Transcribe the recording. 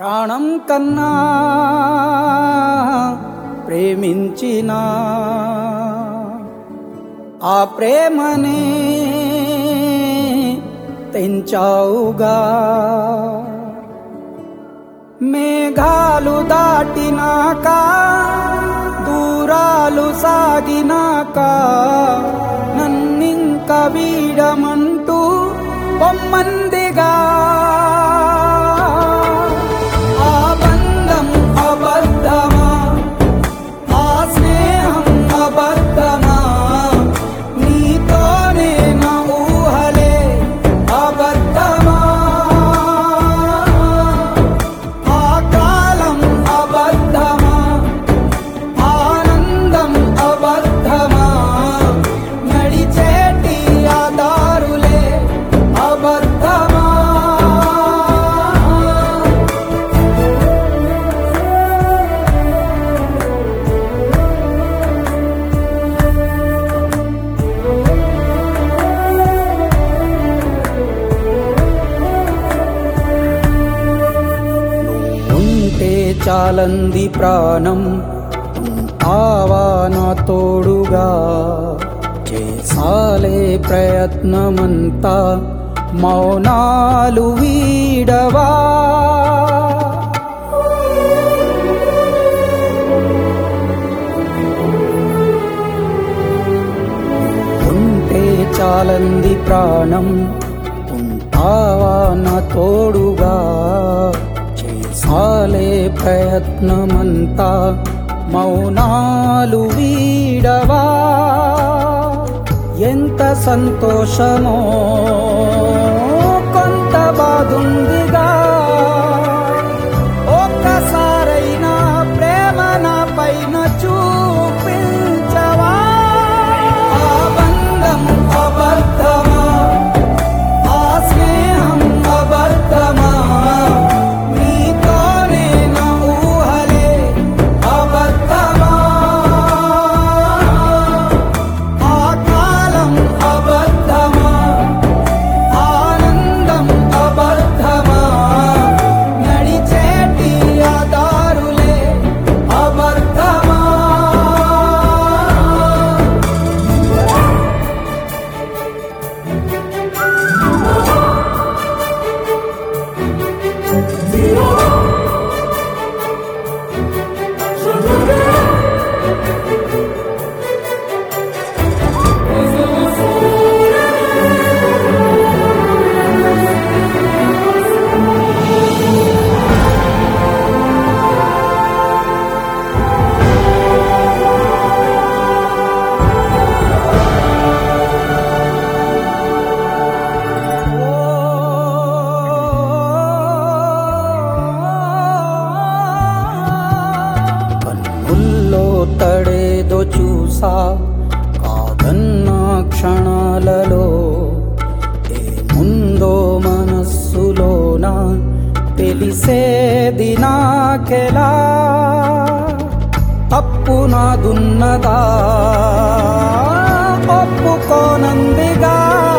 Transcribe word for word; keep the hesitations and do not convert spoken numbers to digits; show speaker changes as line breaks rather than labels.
ప్రాణం కన్నా ప్రేమించిన ఆ ప్రేమనే తెంచావుగా. మేఘాలు దాటినాక దూరాలు సాగినాక నన్నింక వీడమంటూ పొమ్మందిగా. ఆ బంధం అబద్ధమా, ఆ స్నేహం అబద్ధమా, నీతోనే నా ఊహలే అబద్ధమా. ఆ కాలం అబద్ధమా, ఆనందం అబద్ధమా, నడిచేటి ఆ దారులే అబద్ధమా. ఉంటే చాలంది ప్రాణం, ఉంటావా నా తోడుగా. చేసాలే ప్రయత్నమంతా, మౌనాలు వీడవా. ఉంటే చాలంది ప్రాణం, ఉంటావా నా తోడుగా. చేసాలే ప్రయత్నమంతా, మౌనాలు వీడవా. ఎంత సంతోషమో కొంత బాధుందిగా. ఒక్కసారైనా ప్రేమ నా పైన చూపించవా. ఆ బంధం అబద్ధమా, ఆ స్నేహం అబద్ధమా, నీతోనే నా ఊహలే అబద్ధమా. ఆ కాలం అబద్ధమా, ఆనందం అబద్ధమా, నడిచేటి ఆ దారులే అబద్ధమా. కన్నుల్లో తడేదో చూసా కాదన్న క్షణాలలో. ఏముందో మనస్సులోన తెలిసేది నాకెలా. తప్పు నాదున్నదా ఒప్పుకోనందిగా.